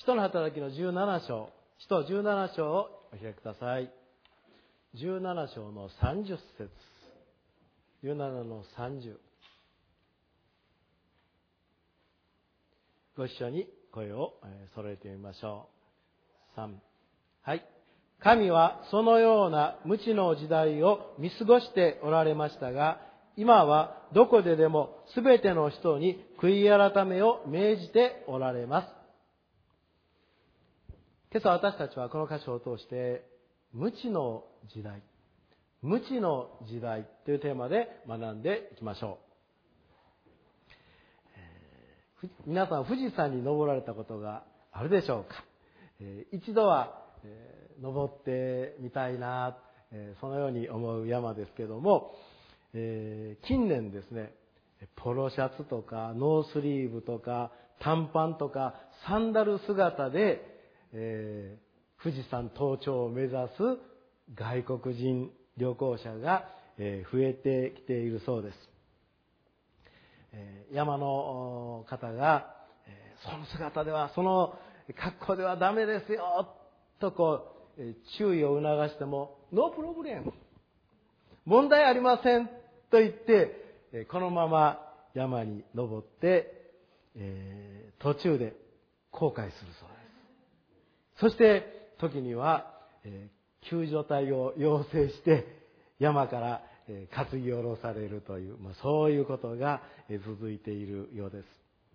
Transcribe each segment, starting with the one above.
徒の働きの17章、使徒17章をお開きください。17章の30節。17の30。ご一緒に声を揃えてみましょう。3。はい。神はそのような無知の時代を見過ごしておられましたが、今はどこででもすべての人に悔い改めを命じておられます。今朝私たちはこの箇所を通して無知の時代、無知の時代というテーマで学んでいきましょう。皆さん富士山に登られたことがあるでしょうか。一度は登ってみたいな、そのように思う山ですけども、近年ですね、ポロシャツとかノースリーブとか短パンとかサンダル姿で、富士山登頂を目指す外国人旅行者が増えてきているそうです。山の方がその姿では、その格好ではダメですよと注意を促してもノープロブレム、問題ありませんと言ってこのまま山に登って途中で後悔するそうです。そして時には救助隊を要請して山から担ぎ下ろされるという、そういうことが続いているようです。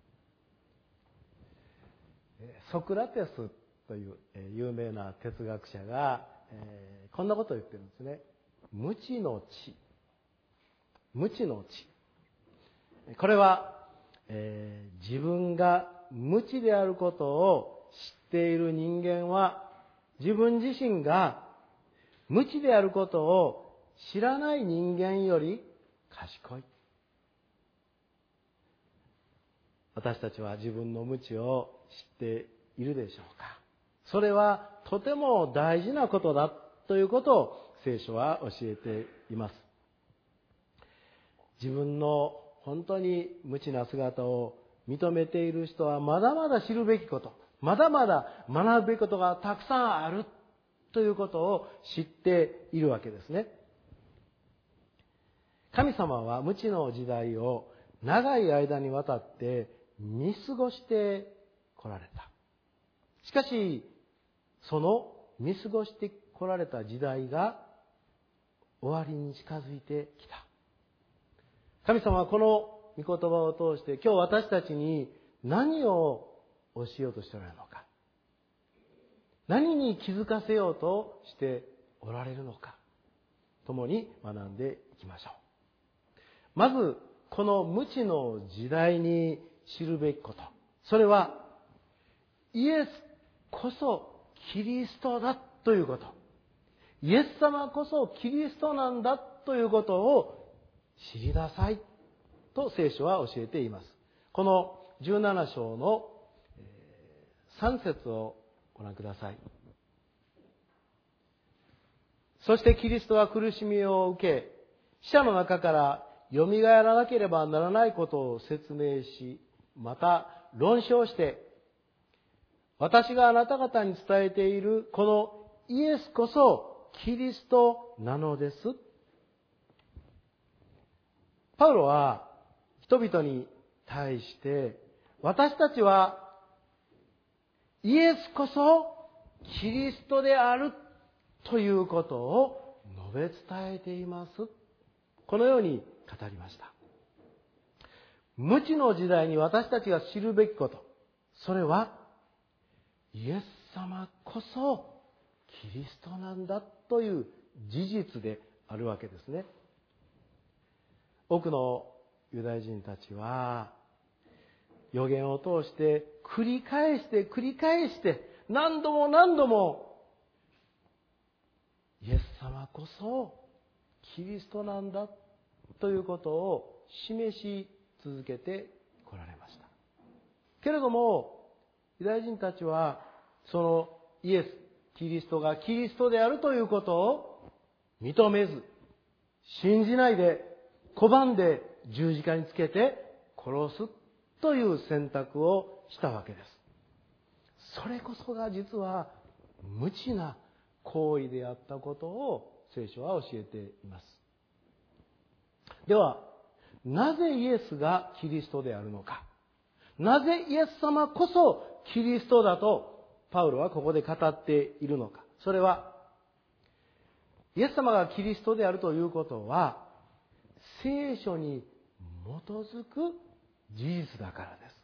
ソクラテスという有名な哲学者がこんなことを言ってるんですね。無知の知。無知の知。これは、自分が無知であることを知っている人間は自分自身が無知であることを知らない人間より賢い。私たちは自分の無知を知っているでしょうか。それはとても大事なことだということを聖書は教えています。自分の本当に無知な姿を認めている人はまだまだ知るべきこと、まだまだ学ぶべきことがたくさんあるということを知っているわけですね。神様は無知の時代を長い間にわたって見過ごしてこられた。しかし、その見過ごしてこられた時代が終わりに近づいてきた。神様はこの御言葉を通して今日私たちに何を教えようとしておられるのか。何に気づかせようとしておられるのか。共に学んでいきましょう。まず、この無知の時代に知るべきこと。それは、イエスこそキリストだということ。イエス様こそキリストなんだということを知りなさいと聖書は教えています。この17章の3節をご覧ください。そしてキリストは苦しみを受け、死者の中から蘇らなければならないことを説明し、また論証して、私があなた方に伝えているこのイエスこそキリストなのです。パウロは人々に対して、私たちはイエスこそキリストであるということを述べ伝えています。このように語りました。無知の時代に私たちが知るべきこと、それはイエス様こそキリストなんだという事実であるわけですね。多くのユダヤ人たちは預言を通して繰り返して何度も何度もイエス様こそキリストなんだということを示し続けてこられました。けれどもユダヤ人たちはそのイエス、キリストがキリストであるということを認めず、信じないで拒んで十字架につけて殺すという選択をしたわけです。 それこそが実は無知な行為であったことを聖書は教えています。では、なぜイエスがキリストであるのか。なぜイエス様こそキリストだとパウロはここで語っているのか。それは、イエス様がキリストであるということは、聖書に基づく事実だからです。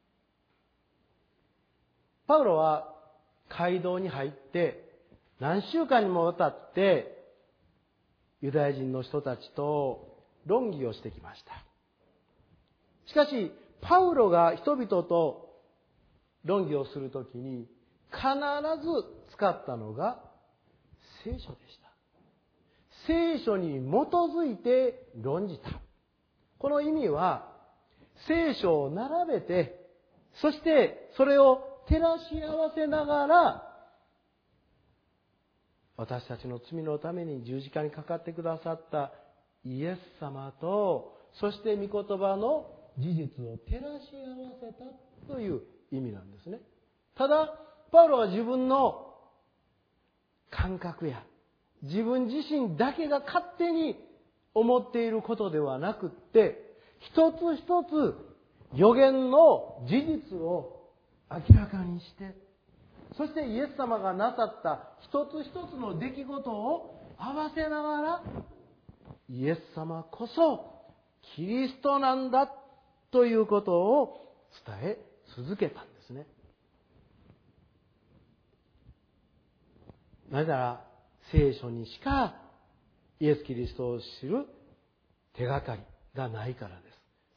パウロは街道に入って何週間にもわたってユダヤ人の人たちと論議をしてきました。しかし、パウロが人々と論議をするときに必ず使ったのが聖書でした。聖書に基づいて論じた。この意味は、聖書を並べて、そしてそれを照らし合わせながら、私たちの罪のために十字架にかかってくださったイエス様と、そして御言葉の事実を照らし合わせたという意味なんですね。ただ、パウロは自分の感覚や自分自身だけが勝手に思っていることではなくって、一つ一つ預言の事実を明らかにして、そしてイエス様がなさった一つ一つの出来事を合わせながら、イエス様こそキリストなんだということを伝え続けたんですね。なぜなら聖書にしかイエス・キリストを知る手がかりがないからです。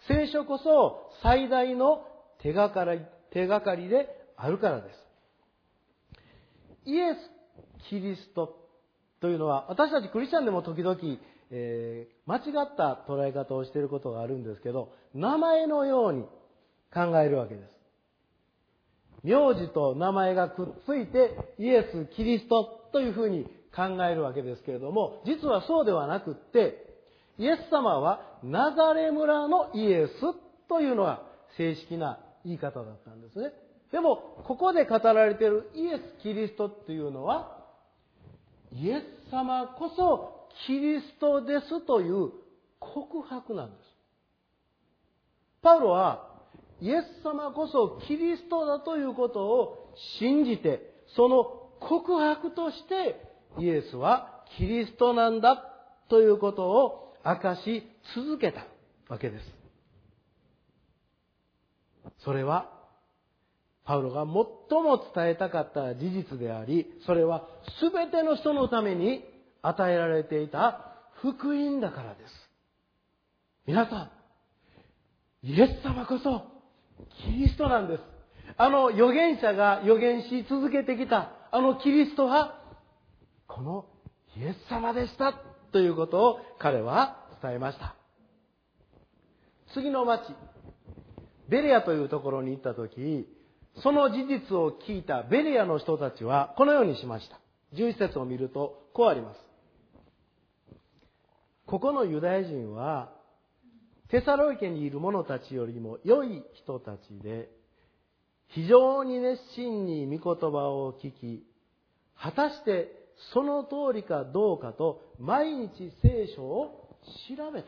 聖書こそ最大の手がかりであるからです。イエス・キリストというのは、私たちクリスチャンでも時々、間違った捉え方をしていることがあるんですけど、名前のように考えるわけです。名字と名前がくっついてイエス・キリストというふうに考えるわけですけれども、実はそうではなくって、イエス様はナザレ村のイエスというのが正式な言い方だったんですね。でも、ここで語られているイエス・キリストというのは、イエス様こそキリストですという告白なんです。パウロはイエス様こそキリストだということを信じて、その告白としてイエスはキリストなんだということを明かし続けたわけです。それはパウロが最も伝えたかった事実であり、それは全ての人のために与えられていた福音だからです。皆さん、イエス様こそキリストなんです。預言者が預言し続けてきたキリストはこのイエス様でしたということを彼は伝えました。次の町、ベレアというところに行ったとき、その事実を聞いたベレアの人たちはこのようにしました。11節を見るとこうあります。ここのユダヤ人はテサロニケにいる者たちよりも良い人たちで、非常に熱心に御言葉を聞き、果たしてその通りかどうかと毎日聖書を調べた。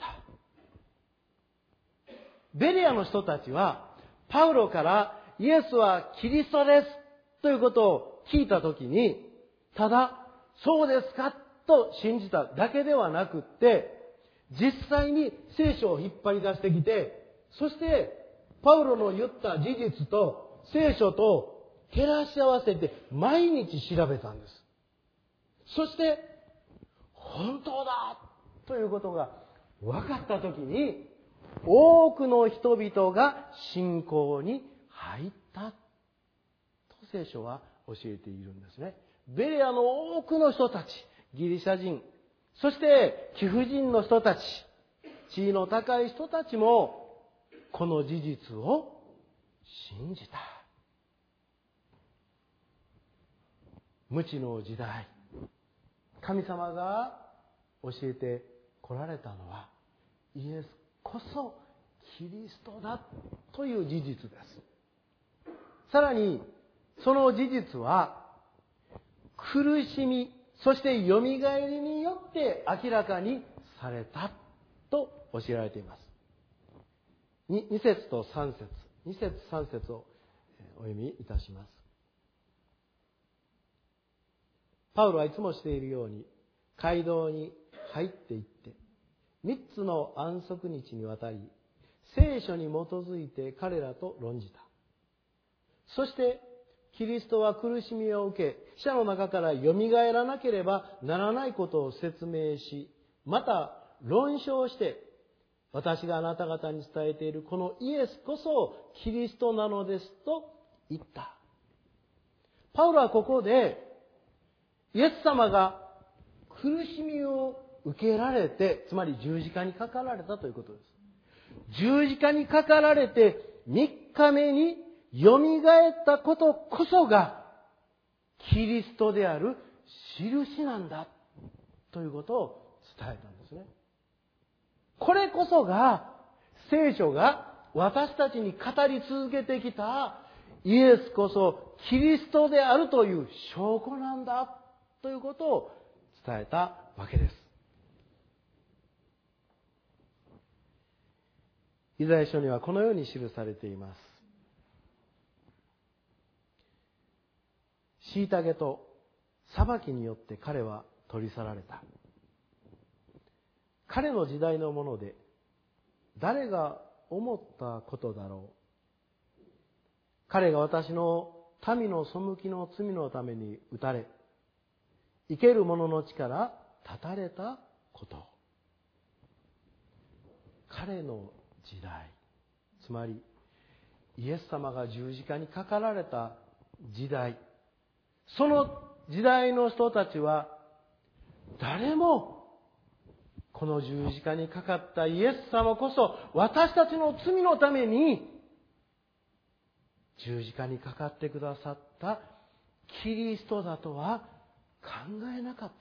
ベレアの人たちはパウロからイエスはキリストですということを聞いたときに、ただそうですかと信じただけではなくって、実際に聖書を引っ張り出してきて、そしてパウロの言った事実と聖書と照らし合わせて毎日調べたんです。そして本当だということが分かったときに、多くの人々が信仰に入ったと聖書は教えているんですね。ベレアの多くの人たち、ギリシャ人、そして貴婦人の人たち、地位の高い人たちもこの事実を信じた。無知の時代、神様が教えてこられたのはイエスこそキリストだという事実です。さらにその事実は苦しみ、そしてよみがえりによって明らかにされたと教えられています。2節と3節、2節3節をお読みいたします。パウロはいつもしているように街道に入っていって3つの安息日にわたり聖書に基づいて彼らと論じた。そしてキリストは苦しみを受け死者の中からよみがえらなければならないことを説明し、また論証して私があなた方に伝えているこのイエスこそキリストなのですと言った。パウロはここでイエス様が苦しみを受けられて、つまり十字架にかかられたということです。十字架にかかられて3日目によみがえったことこそがキリストである印なんだということを伝えたんですね。これこそが聖書が私たちに語り続けてきたイエスこそキリストであるという証拠なんだということを伝えたわけです。イザヤ書にはこのように記されています。虐げと裁きによって彼は取り去られた。彼の時代のもので誰が思ったことだろう。彼が私の民の背きの罪のために打たれ、生ける者の力断たれたこと。彼の時代、つまりイエス様が十字架にかかられた時代、その時代の人たちは誰もこの十字架にかかったイエス様こそ私たちの罪のために十字架にかかってくださったキリストだとは考えなかった。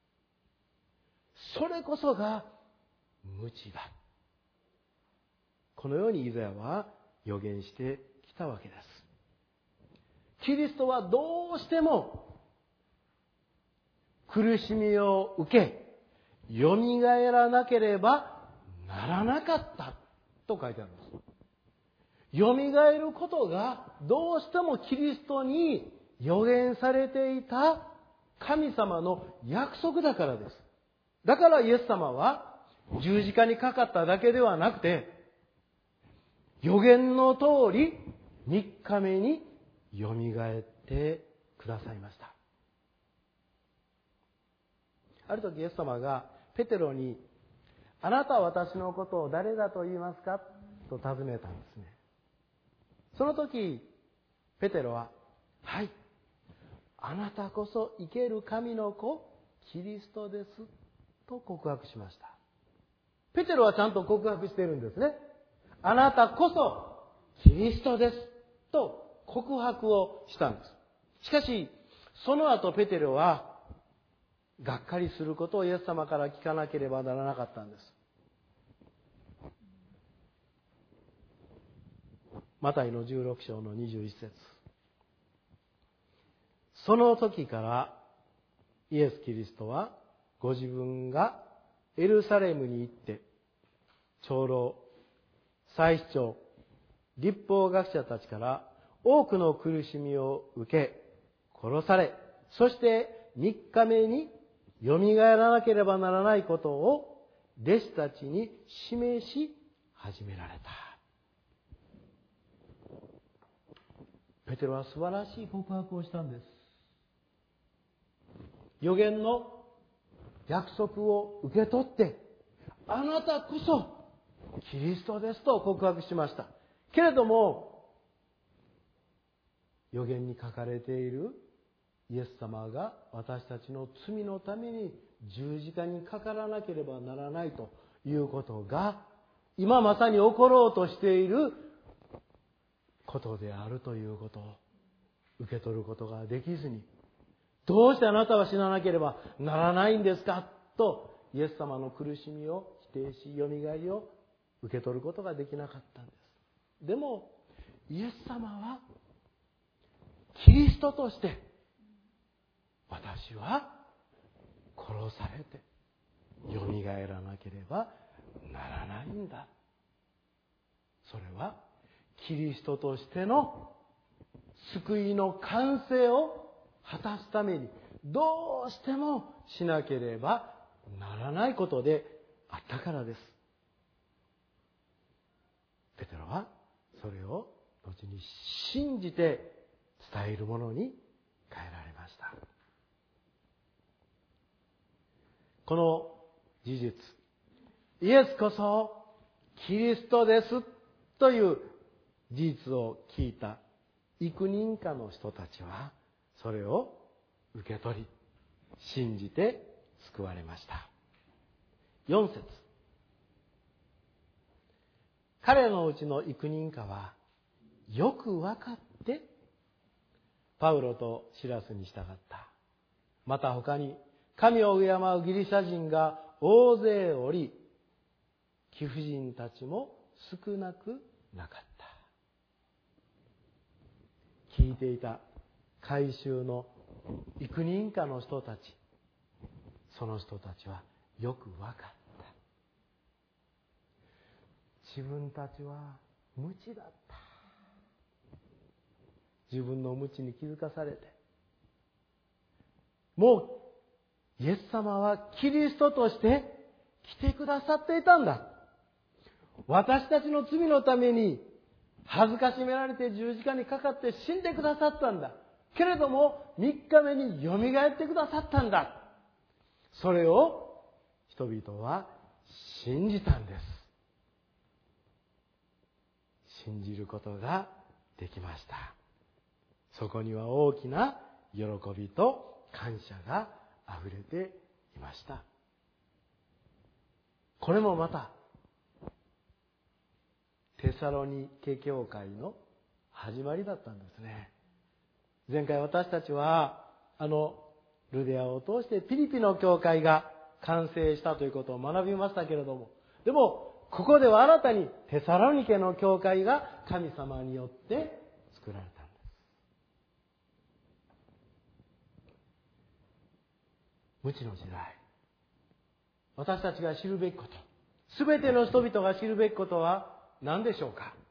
それこそが無知だ。このようにイザヤは予言してきたわけです。キリストはどうしても苦しみを受け、よみがえらなければならなかったと書いてあるんです。よみがえることがどうしてもキリストに予言されていた神様の約束だからです。だからイエス様は十字架にかかっただけではなくて、予言の通り3日目によみがえってくださいました。ある時イエス様がペテロに、あなたは私のことを誰だと言いますかと尋ねたんですね。その時ペテロは、はい、あなたこそ生ける神の子キリストですと告白しました。ペテロはちゃんと告白しているんですね。あなたこそキリストですと告白をしたんです。しかしその後ペテロはがっかりすることをイエス様から聞かなければならなかったんです。マタイの16章の21節。その時からイエス・キリストはご自分がエルサレムに行って長老、祭司長、律法学者たちから多くの苦しみを受け殺され、そして3日目によみがえらなければならないことを弟子たちに示し始められた。ペテロは素晴らしい告白をしたんです。預言の約束を受け取って、あなたこそキリストですと告白しました。けれども、預言に書かれているイエス様が私たちの罪のために十字架にかからなければならないということが、今まさに起ころうとしていることであるということを受け取ることができずに、どうしてあなたは死ななければならないんですかとイエス様の苦しみを否定し、よみがえりを受け取ることができなかったんです。でもイエス様はキリストとして私は殺されてよみがえらなければならないんだ。それはキリストとしての救いの完成を果たすためにどうしてもしなければならないことであったからです。ペテロはそれを後に信じて伝えるものに変えられました。この事実、イエスこそキリストですという事実を聞いた幾人かの人たちはそれを受け取り信じて救われました。4節、彼のうちの幾人かはよく分かってパウロとシラスに従った。また他に神を敬うギリシャ人が大勢おり、貴婦人たちも少なくなかった。聞いていた会衆の幾人かの人たち、その人たちはよく分かった。自分たちは無知だった。自分の無知に気づかされて、もうイエス様はキリストとして来てくださっていたんだ。私たちの罪のために恥ずかしめられて十字架にかかって死んでくださったんだ。けれども3日目によみがえってくださったんだ。それを人々は信じたんです。信じることができました。そこには大きな喜びと感謝があふれていました。これもまたテサロニケ教会の始まりだったんですね。前回私たちはルデアを通してピリピの教会が完成したということを学びましたけれども、でもここでは新たにテサロニケの教会が神様によって作られたんです。無知の時代、私たちが知るべきこと、すべての人々が知るべきことは何でしょうか。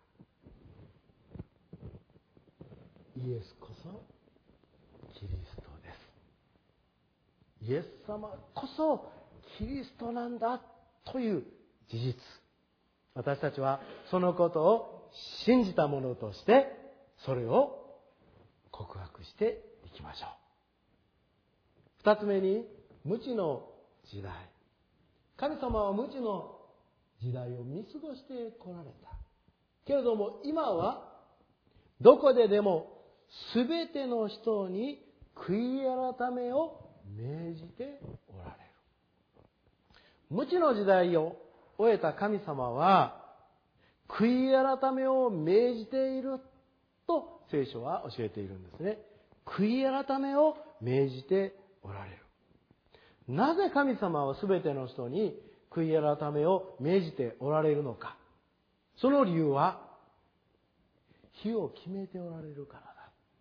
イエスこそキリストです。イエス様こそキリストなんだという事実、私たちはそのことを信じたものとしてそれを告白していきましょう。二つ目に、無知の時代。神様は無知の時代を見過ごしてこられた。けれども今はどこででもすべての人に悔い改めを命じておられる。無知の時代を終えた神様は悔い改めを命じていると聖書は教えているんですね。悔い改めを命じておられる。なぜ神様はすべての人に悔い改めを命じておられるのか。その理由は日を決めておられるからだ。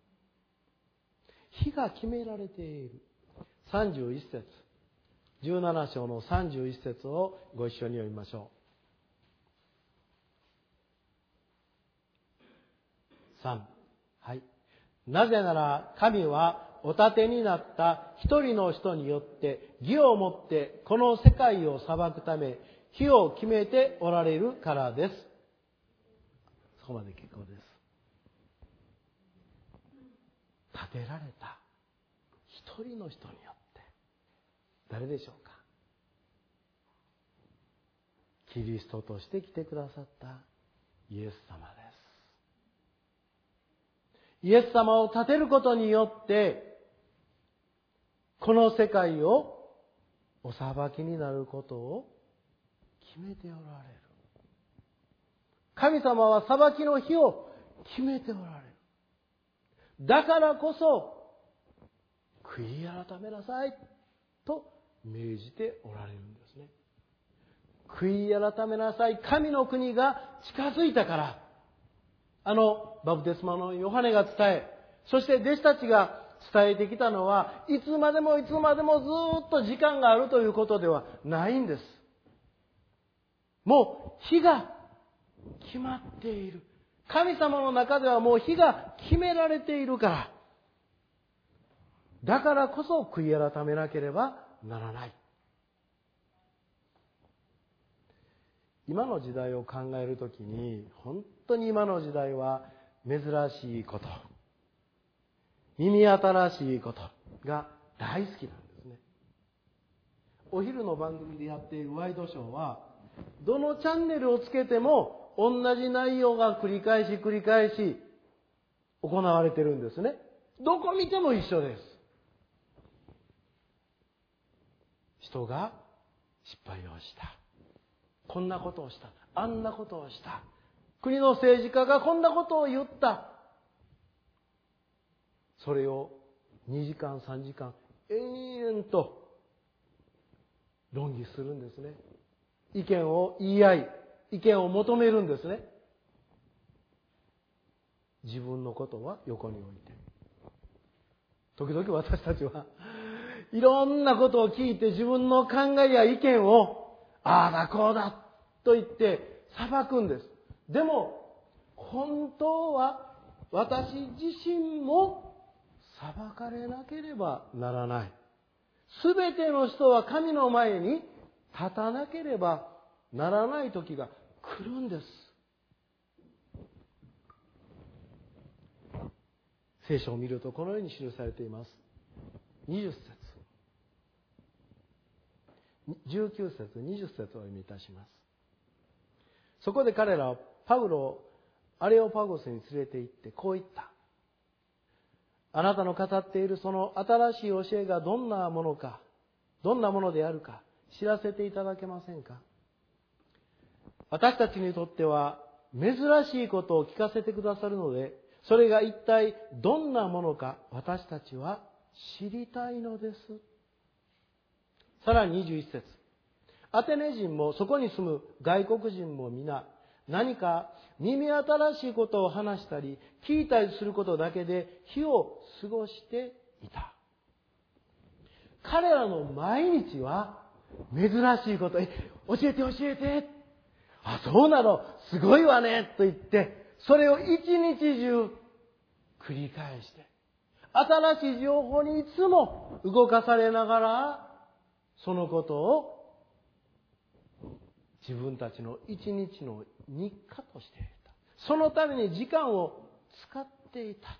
日が決められている。31節、17章の31節をご一緒に読みましょう。3、はい。なぜなら神はお立てになった一人の人によって義をもってこの世界を裁くため日を決めておられるからです。そこまで結構です。立てられた一人の人によって誰でしょうか。キリストとして来てくださったイエス様です。イエス様を立てることによってこの世界をお裁きになることを決めておられる。神様は裁きの日を決めておられる。だからこそ悔い改めなさいと命じておられるんですね。悔い改めなさい。神の国が近づいたから。バプテスマのヨハネが伝え、 そして弟子たちが伝えてきたのは、いつまでもいつまでもずっと時間があるということではないんです。もう日が決まっている。神様の中ではもう日が決められているから。だからこそ悔い改めなければならない。今の時代を考えるときに、本当に今の時代は珍しいこと、耳新しいことが大好きなんですね。お昼の番組でやっているワイドショーは、どのチャンネルをつけても同じ内容が繰り返し行われてるんですね。どこ見ても一緒です。人が失敗をした。こんなことをした。あんなことをした。国の政治家がこんなことを言った。それを2時間3時間延々と論議するんですね。意見を言い合い、意見を求めるんですね。自分のことは横に置いて。時々私たちはいろんなことを聞いて自分の考えや意見をああだこうだと言って裁くんです。でも本当は私自身も裁かれなければならない。すべての人は神の前に立たなければならない時が来るんです。聖書を見るとこのように記されています。20節、19節、20節をお読みいたします。そこで彼らはパウロをアレオパゴスに連れて行ってこう言った。あなたの語っているその新しい教えがどんなものか、どんなものであるか知らせていただけませんか。私たちにとっては珍しいことを聞かせてくださるので、それが一体どんなものか私たちは知りたいのです。さらに21節。アテネ人もそこに住む外国人も皆何か耳新しいことを話したり聞いたりすることだけで日を過ごしていた。彼らの毎日は珍しいこと、教えて、あ、そうなの、すごいわねと言ってそれを一日中繰り返して新しい情報にいつも動かされながらそのことを自分たちの一日の日課としていた。そのために時間を使っていた。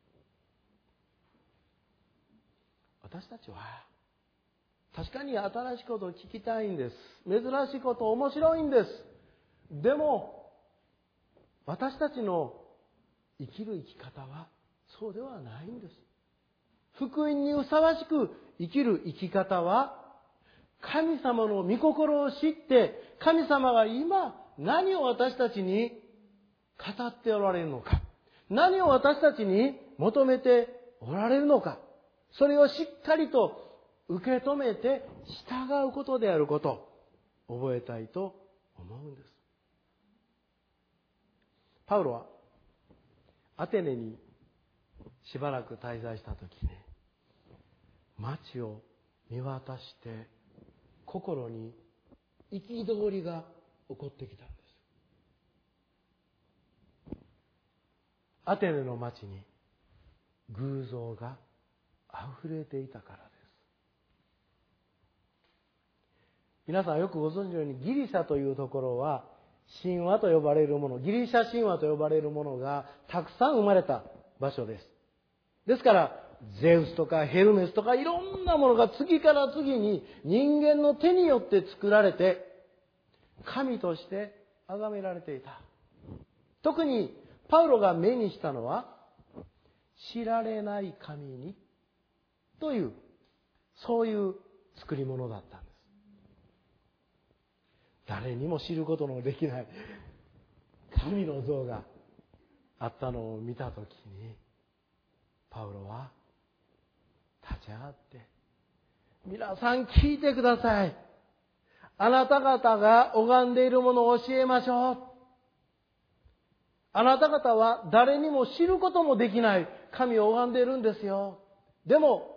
私たちは確かに新しいことを聞きたいんです。珍しいこと、面白いんです。でも私たちの生きる生き方はそうではないんです。福音にふさわしく生きる生き方は神様の御心を知って神様が今何を私たちに語っておられるのか、何を私たちに求めておられるのか、それをしっかりと受け止めて従うことであることを覚えたいと思うんです。パウロはアテネにしばらく滞在したときに街を見渡して心に憤りが起こってきたんです。アテネの街に偶像が溢れていたからです。皆さんよくご存知のようにギリシャというところは神話と呼ばれるもの、ギリシャ神話と呼ばれるものがたくさん生まれた場所です。ですからゼウスとかヘルメスとかいろんなものが次から次に人間の手によって作られて神として崇められていた。特にパウロが目にしたのは知られない神にというそういう作り物だったんです。誰にも知ることのできない神の像があったのを見たときにパウロは立ち上がって皆さん聞いてください。あなた方が拝んでいるものを教えましょう。 あなた方は誰にも知ることもできない神を拝んでいるんですよ。でも、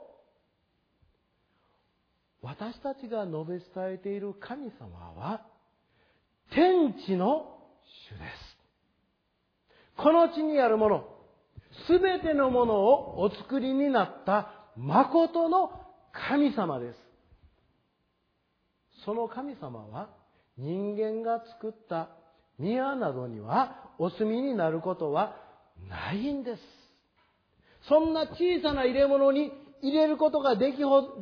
私たちが述べ伝えている神様は、天地の主です。この地にあるもの、すべてのものをお作りになった誠の神様です。その神様は、人間が作った宮などにはお住みになることはないんです。そんな小さな入れ物に入れることができる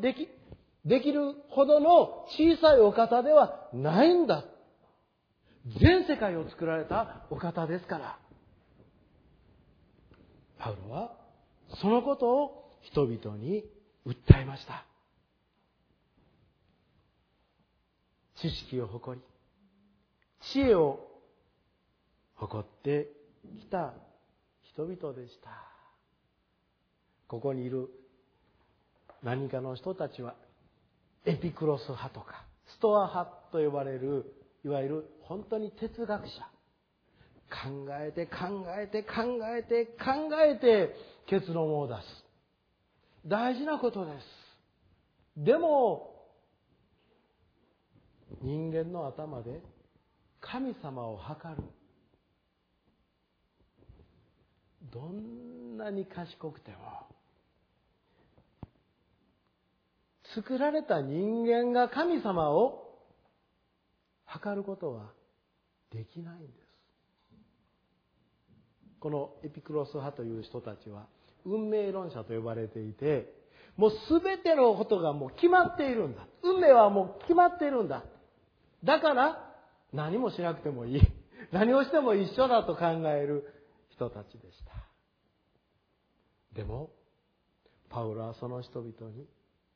ほどの小さいお方ではないんだ。全世界を作られたお方ですから。パウロはそのことを人々に訴えました。知識を誇り、知恵を誇ってきた人々でした。ここにいる何かの人たちはエピクロス派とかストア派と呼ばれるいわゆる本当に哲学者。考えて結論を出す。大事なことです。でも人間の頭で神様を測る。どんなに賢くても作られた人間が神様を測ることはできないんです。このエピクロス派という人たちは運命論者と呼ばれていて、もうすべてのことがもう決まっているんだ。運命はもう決まっているんだ。だから何もしなくてもいい。何をしても一緒だと考える人たちでした。でもパウロはその人々に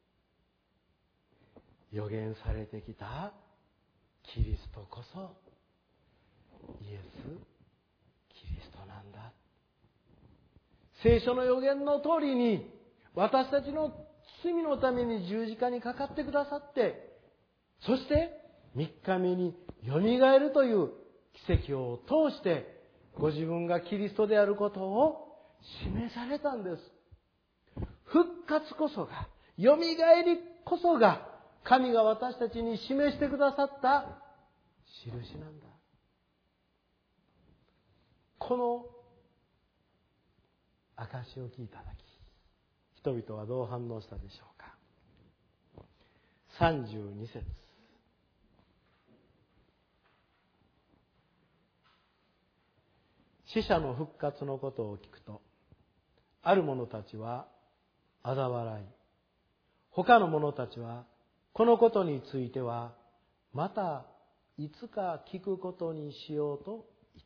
予言されてきたキリストこそイエス・キリストなんだ。聖書の予言の通りに私たちの罪のために十字架にかかってくださって、そして3日目によみがえるという奇跡を通してご自分がキリストであることを示されたんです。復活こそが、よみがえりこそが神が私たちに示してくださった印なんだ。この証を聞いたとき、人々はどう反応したでしょうか。32節。死者の復活のことを聞くと、ある者たちは嘲笑い、他の者たちはこのことについてはまたいつか聞くことにしようと言った。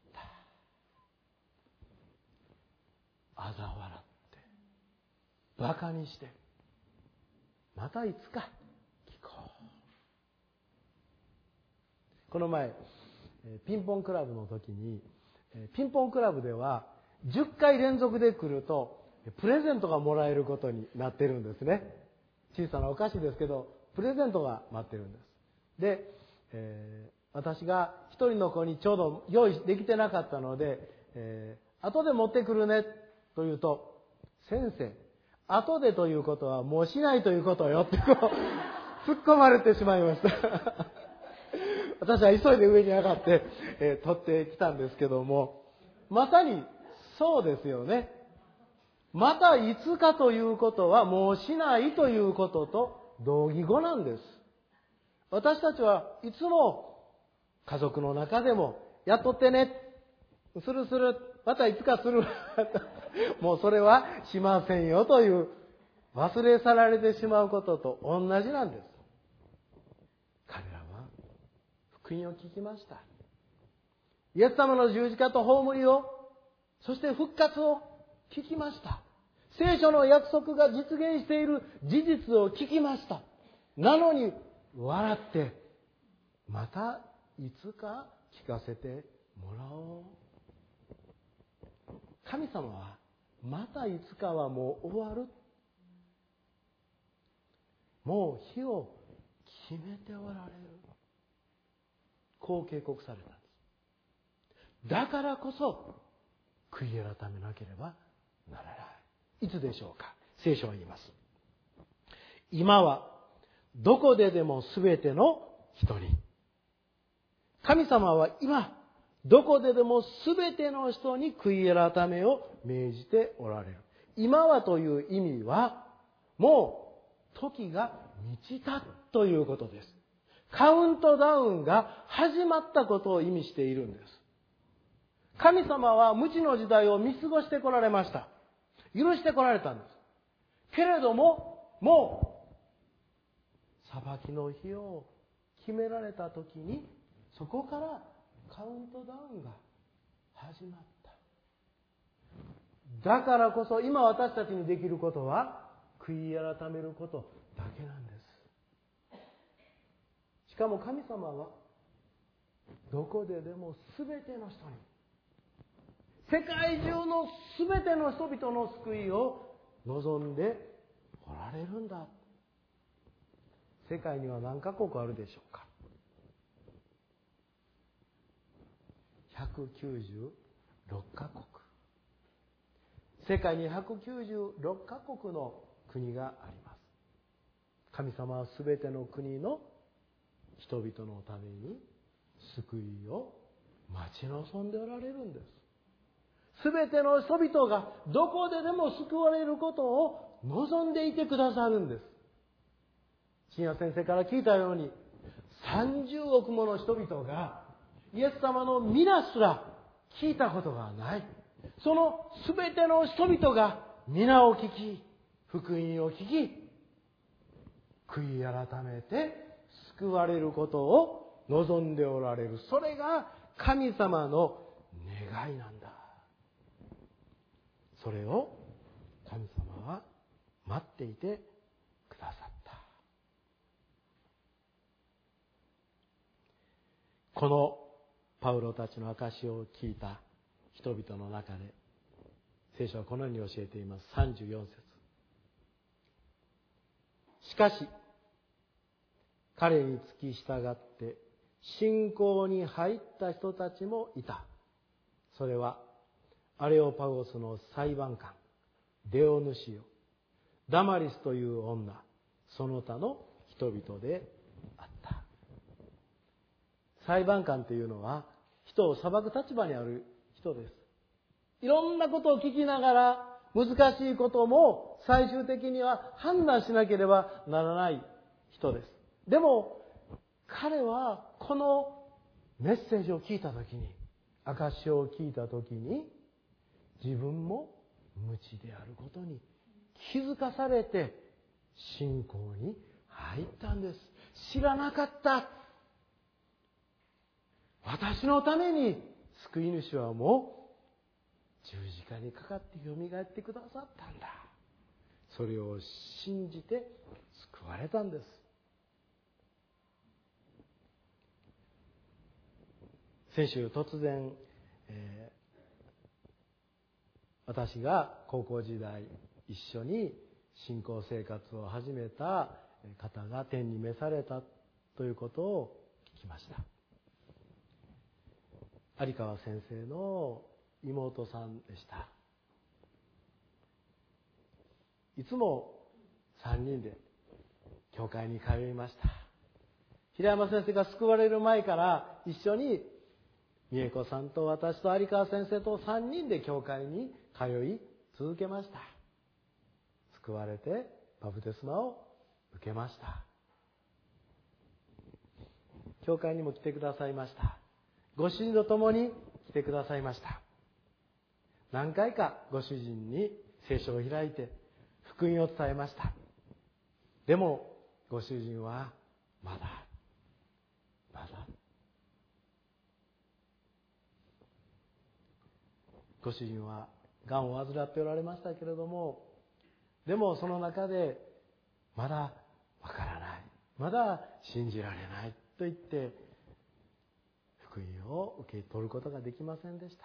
嘲笑ってバカにしてまたいつか聞こう。この前ピンポンクラブの時に、ピンポンクラブでは10回連続で来るとプレゼントがもらえることになってるんですね。小さなお菓子ですけどプレゼントが待ってるんです。で、私が一人の子にちょうど用意できてなかったので、後で持ってくるねと言うと、先生、後でということはもうしないということよってこう突っ込まれてしまいました私は急いで上に上がって、取ってきたんですけども、まさにそうですよね。またいつかということはもうしないということと同義語なんです。私たちはいつも家族の中でもやっとってね、するまたいつかするもうそれはしませんよという忘れ去られてしまうことと同じなんです。彼らは福音を聞きました。イエス様の十字架と葬りを、そして復活を聞きました。聖書の約束が実現している事実を聞きました。なのに笑ってまたいつか聞かせてもらおう。神様はまたいつかはもう終わる、もう日を決めておられる、こう警告されたんです。だからこそ悔い改めなければならない。いつでしょうか。聖書は言います。今はどこででもすべての人に。神様は今どこででもすべての人に悔い改めを命じておられる。今はという意味はもう時が満ちたということです。カウントダウンが始まったことを意味しているんです。神様は無知の時代を見過ごしてこられました。許してこられたんです。けれども、もう裁きの日を決められた時に、そこからカウントダウンが始まった。だからこそ今私たちにできることは悔い改めることだけなんです。しかも神様はどこででも全ての人に、世界中の全ての人々の救いを望んでおられるんだ。世界には何カ国あるでしょうか。196カ国。世界に196カ国の国があります。神様は全ての国の人々のために救いを待ち望んでおられるんです。全ての人々がどこででも救われることを望んでいてくださるんです。深夜先生から聞いたように、30億もの人々がイエス様の皆すら聞いたことがない。その全ての人々が皆を聞き、福音を聞き、悔い改めて救われることを望んでおられる。それが神様の願いなんだ。それを神様は待っていてくださった。このパウロたちの証を聞いた人々の中で、聖書はこのように教えています。34節。しかし彼に付き従って信仰に入った人たちもいた。それはアレオパゴスの裁判官デオヌシオ、ダマリスという女、その他の人々であった。裁判官というのは人を裁く立場にある人です。いろんなことを聞きながら難しいことも最終的には判断しなければならない人です。でも彼はこのメッセージを聞いたときに、証しを聞いたときに、自分も無知であることに気づかされて信仰に入ったんです。知らなかった。私のために救い主はもう十字架にかかってよみがえってくださったんだ。それを信じて救われたんです。先週突然、私が高校時代一緒に信仰生活を始めた方が天に召されたということを聞きました。有川先生の妹さんでした。いつも3人で教会に通いました。平山先生が救われる前から一緒に美恵子さんと私と有川先生と3人で教会に通い続けました。救われてバプテスマを受けました。教会にも来てくださいました。ご主人と共に来てくださいました。何回かご主人に聖書を開いて福音を伝えました。でもご主人はまだご主人はがんを患っておられましたけれども、でもその中でまだわからない、まだ信じられないと言って福音を受け取ることができませんでした。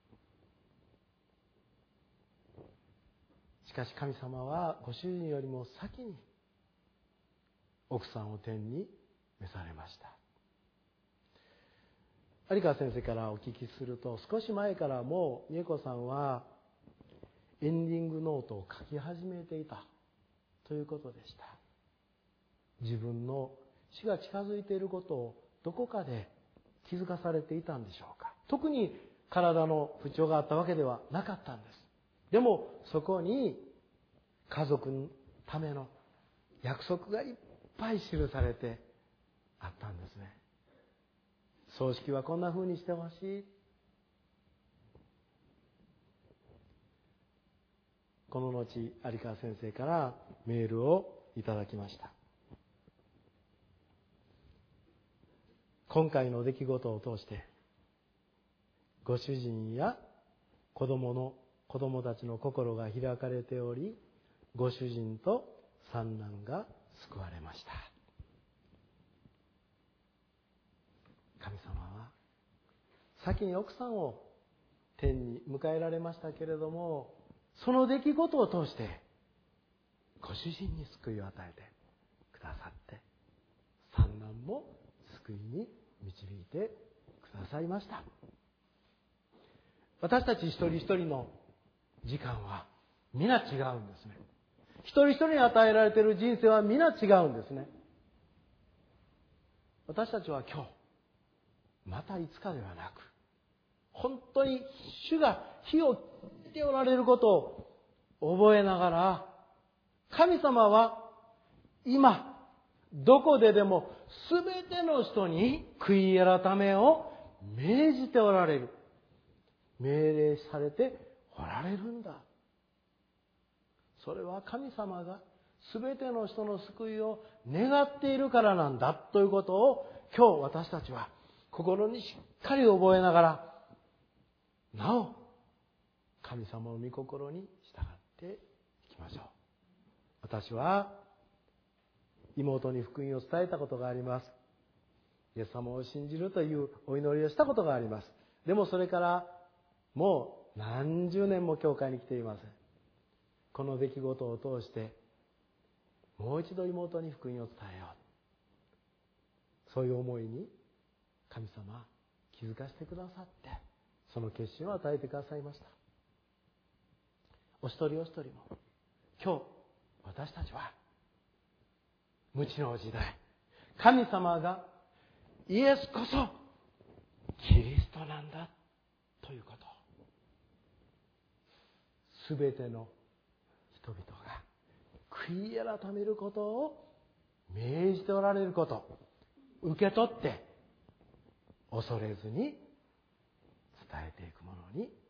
しかし神様はご主人よりも先に奥さんを天に召されました。 有川先生からお聞きすると、少し前からもう美恵子さんはエンディングノートを書き始めていたということでした。自分の死が近づいていることをどこかで気づかされていたんでしょうか。特に体の不調があったわけではなかったんです。でもそこに家族のための約束がいっぱい記されてあったんですね。葬式はこんな風にしてほしい。この後、有川先生からメールをいただきました。今回の出来事を通して、ご主人や子供たちの心が開かれており、ご主人と三男が救われました。神様は先に奥さんを天に迎えられましたけれども、その出来事を通してご主人に救いを与えてくださって、三男も救いに導いてくださいました。私たち一人一人の時間は皆違うんですね。一人一人に与えられている人生は皆違うんですね。私たちは今日、またいつかではなく、本当に主が火を切っておられることを覚えながら、神様は今どこででもすべての人に悔い改めを命じておられる。命令されておられるんだ。それは神様がすべての人の救いを願っているからなんだということを、今日私たちは心にしっかり覚えながら、なお神様の御心に従っていきましょう。私は妹に福音を伝えたことがあります。イエス様を信じるというお祈りをしたことがあります。でもそれからもう何十年も教会に来ていません。この出来事を通してもう一度妹に福音を伝えよう、そういう思いに神様気づかせてくださって、その決心を与えてくださいました。お一人お一人も今日私たちは無知の時代、神様がイエスこそキリストなんだということ、すべての人々が悔い改めることを命じておられること、受け取って恐れずに伝えていくものに